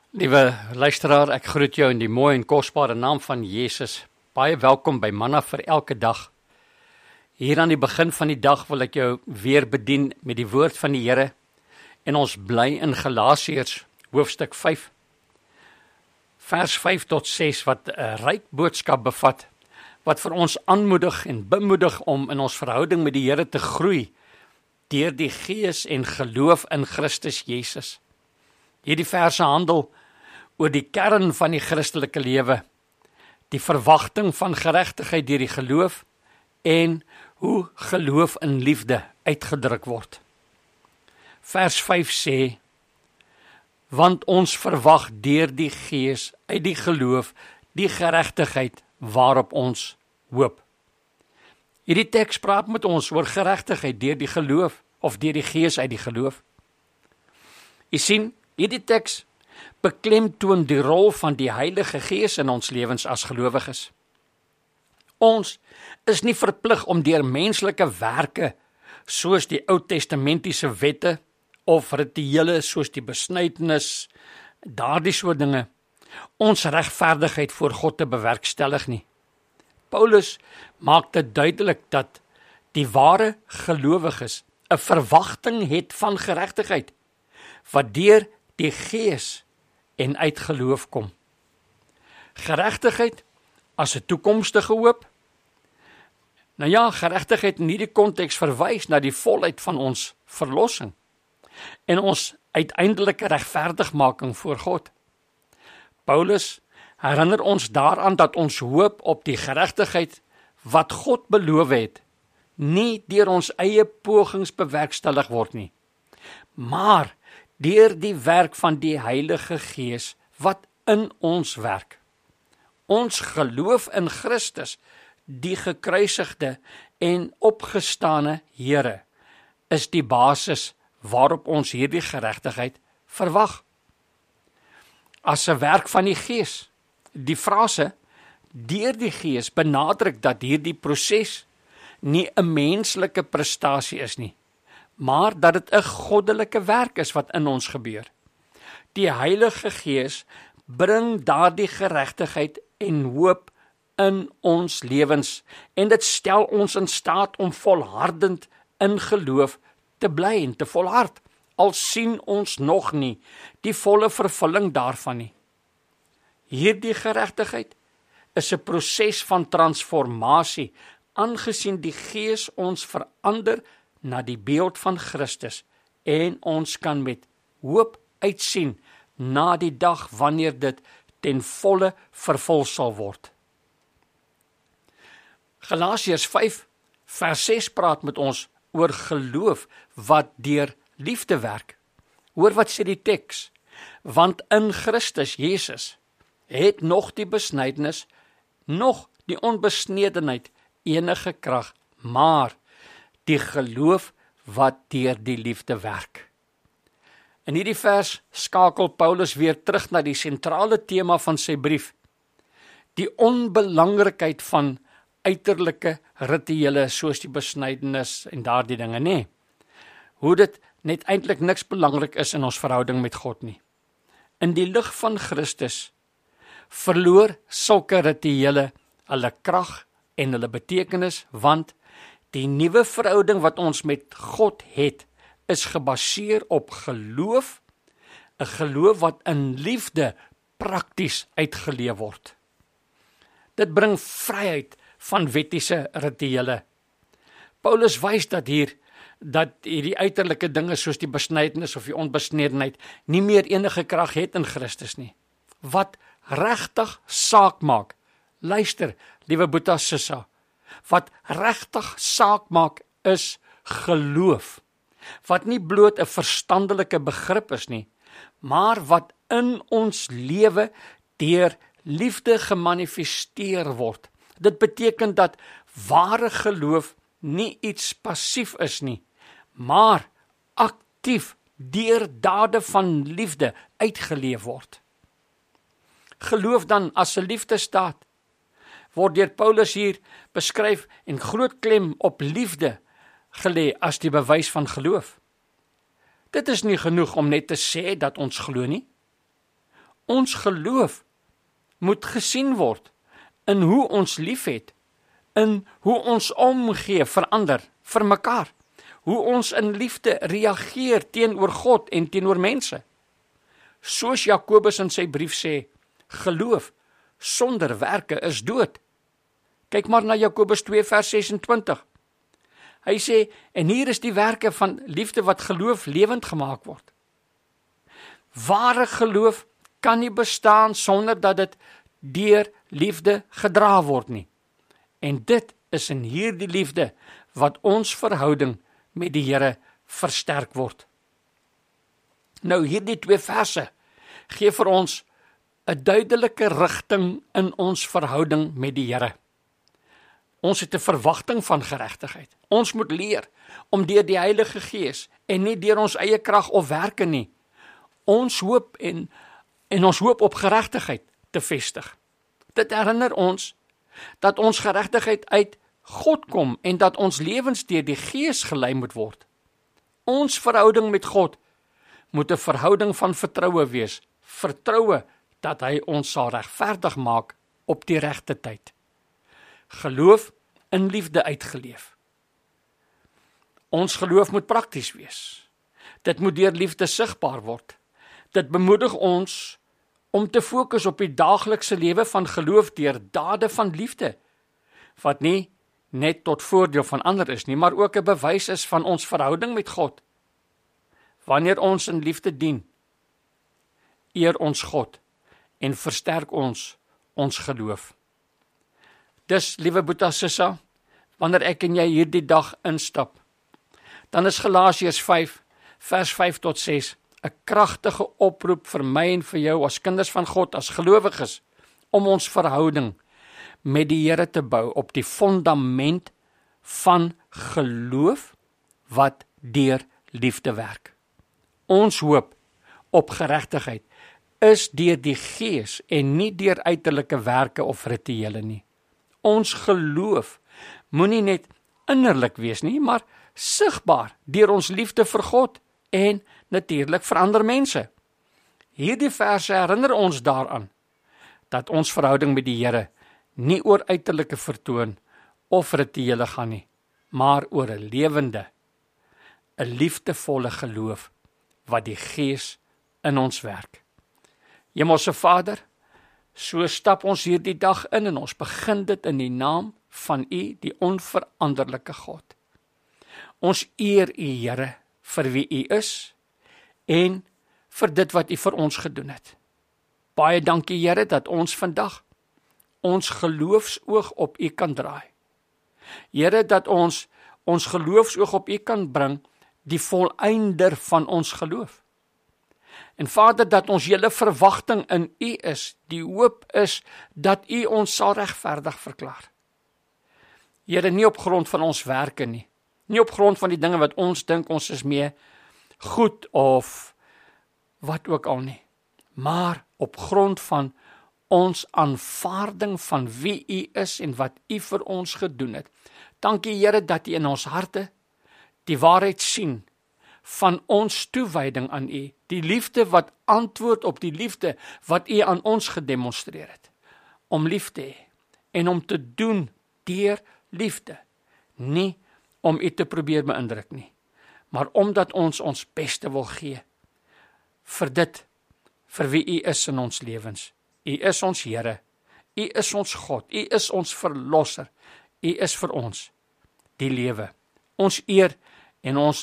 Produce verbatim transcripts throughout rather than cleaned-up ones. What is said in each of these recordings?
Liewe luisteraar, ek groet jou in die mooi en kosbare naam van Jesus. Baie welkom by Manna vir elke dag. Hier aan die begin van die dag wil ek jou weer bedien met die woord van die Here en ons bly in Galasiërs hoofstuk vyf. Vers vyf tot ses wat 'n ryk boodskap bevat wat vir ons aanmoedig en bemoedig om in ons verhouding met die Here te groei deur die Gees en geloof in Christus Jesus. Hierdie verse handel oor die kern van die Christelike lewe, die verwagting van geregtigheid deur die geloof en hoe geloof in liefde uitgedruk word. Vers vyf sê, want ons verwag deur die Gees uit die geloof die geregtigheid waarop ons hoop. Hierdie teks praat met ons oor geregtigheid deur die geloof of deur die Gees uit die geloof. U sien, hierdie teks beklemtoon die rol van die Heilige Gees in ons lewens as gelowiges. Ons is nie verplig om deur menslike werke soos die Ou Testamentiese wette of rituele soos die besnydenis, daardie soort dinge, ons regverdigheid voor God te bewerkstellig nie. Paulus maak dit duidelik dat die ware gelowiges 'n verwagting het van geregtigheid wat deur die Gees en uit geloof kom. Geregtigheid as 'n toekomstige hoop. Nou ja, geregtigheid in hierdie konteks verwys na die volheid van ons verlossing en ons uiteindelike regverdigmaking voor God. Paulus herinner ons daaraan dat ons hoop op die geregtigheid wat God beloof het, nie deur ons eie pogings bewerkstellig word nie, maar deur die werk van die Heilige Gees wat in ons werk. Ons geloof in Christus, die gekruisigde en opgestane Here, is die basis waarop ons hierdie geregtigheid verwag. As 'n werk van die Gees, die frase deur die Gees benadruk dat hierdie proses nie 'n menslike prestasie is nie, maar dat dit 'n goddelike werk is wat in ons gebeur. Die Heilige Gees bring daardie geregtigheid en hoop in ons lewens en dit stel ons in staat om volhardend in geloof te bly en te volhard, al sien ons nog nie die volle vervulling daarvan nie. Hierdie geregtigheid is 'n proses van transformasie, aangesien die Gees ons verander na die beeld van Christus en ons kan met hoop uitsien na die dag wanneer dit ten volle vervul sal word. Galasiërs vyf vers ses praat met ons oor geloof wat deur liefde werk. Hoor wat sê die teks, want in Christus Jesus het nog die besnydenis, nog die onbesnedenheid enige krag, maar die geloof wat deur die liefde werk. In hierdie vers skakel Paulus weer terug na die sentrale tema van sy brief, die onbelangrikheid van uiterlike rituele soos die besnydenis en daardie dinge, nee. Hoe dit net eintlik niks belangrik is in ons verhouding met God nie. In die lig van Christus verloor sulke rituele hulle krag en hulle betekenis, want die nuwe verhouding wat ons met God het, is gebaseer op geloof, 'n geloof wat in liefde prakties uitgeleef word. Dit bring vryheid van wettiese rituele. Paulus wys dat hier dat hierdie uiterlike dinge soos die besnydenis of die onbesnedenheid nie meer enige krag het in Christus nie. Wat regtig saak maak, luister, liewe Boeta Sissa, wat regtig saak maak is geloof, wat nie bloot 'n verstandelike begrip is nie, maar wat in ons lewe deur liefde gemanifesteer word. Dit beteken dat ware geloof nie iets passief is nie, maar aktief deur dade van liefde uitgeleef word. Geloof dan as 'n liefdesdaad word deur Paulus hier beskryf en groot klem op liefde gelê as die bewys van geloof. Dit is nie genoeg om net te sê dat ons glo nie. Ons geloof moet gesien word in hoe ons liefhet, in hoe ons omgee vir ander, vir mekaar, hoe ons in liefde reageer teenoor God en teenoor mense. Soos Jakobus in sy brief sê, geloof sonder werke is dood. Kyk maar na Jakobus twee vers ses en twintig. Hy sê, en hier is die werke van liefde wat geloof lewend gemaak word. Ware geloof kan nie bestaan sonder dat dit deur liefde gedra word nie. En dit is in hierdie liefde wat ons verhouding met die Here versterk word. Nou hierdie twee verse gee vir ons 'n duidelike rigting in ons verhouding met die Here. Ons het 'n verwagting van geregtigheid. Ons moet leer om deur die Heilige Gees en nie deur ons eie krag of werke nie, ons hoop en, en ons hoop op geregtigheid te vestig. Dit herinner ons dat ons geregtigheid uit God kom en dat ons lewens deur die Gees gelei moet word. Ons verhouding met God moet 'n verhouding van vertroue wees, vertroue dat hy ons sal regverdig maak op die regte tyd. Geloof in liefde uitgeleef. Ons geloof moet prakties wees. Dit moet deur liefde sigbaar word. Dit bemoedig ons om te fokus op die daaglikse lewe van geloof deur dade van liefde, wat nie net tot voordeel van ander is nie, maar ook 'n bewys is van ons verhouding met God. Wanneer ons in liefde dien, eer ons God en versterk ons ons geloof. Dus, liewe Boeta Sissa, wanneer ek en jy hierdie dag instap, dan is Galasiërs vyf, vers vyf tot ses, 'n kragtige oproep vir my en vir jou as kinders van God, as gelowiges, om ons verhouding met die Here te bou op die fondament van geloof wat deur liefde werk. Ons hoop op geregtigheid is deur die Gees en nie deur uiterlike werke of rituele nie. Ons geloof moenie net innerlik wees nie, maar sigbaar deur ons liefde vir God en natuurlik vir ander mense. Hierdie verse herinner ons daaraan dat ons verhouding met die Here nie oor uiterlike vertoon of rituele gaan nie, maar oor 'n lewende, 'n liefdevolle geloof wat die Gees in ons werk. Hemelse Vader, so stap ons hierdie dag in en ons begin dit in die naam van U, die onveranderlike God. Ons eer U, Here, vir wie U is en vir dit wat U vir ons gedoen het. Baie dankie, Here, dat ons vandag ons geloofsoog op U kan draai. Here, dat ons ons geloofsoog op U kan bring, die volëinder van ons geloof. En Vader, dat ons hele verwagting in U is, die hoop is, dat U ons sal regverdig verklaar. Here, nie op grond van ons werke nie, nie op grond van die dinge wat ons dink ons is meer goed of wat ook al nie, maar op grond van ons aanvaarding van wie U is en wat U vir ons gedoen het. Dankie, Here, dat U in ons harte die waarheid sien van ons toewyding aan U, die liefde wat antwoord op die liefde wat U aan ons gedemonstreer het, om lief te hê en om te doen deur liefde, nie om U te probeer beïndruk nie, maar omdat ons ons beste wil gee vir dit, vir wie U is in ons lewens. U is ons Here, U is ons God, U is ons verlosser, U is vir ons die lewe. Ons eer en ons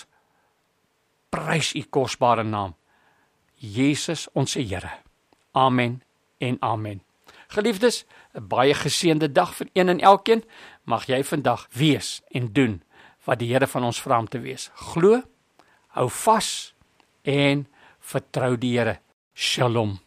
prys U kosbare naam, Jesus ons Here. Amen en amen. Geliefdes, 'n baie geseënde dag vir een en elkeen. Mag jy vandag wees en doen wat die Here van ons vra om te wees. Glo, hou vas en vertrou die Here. Shalom.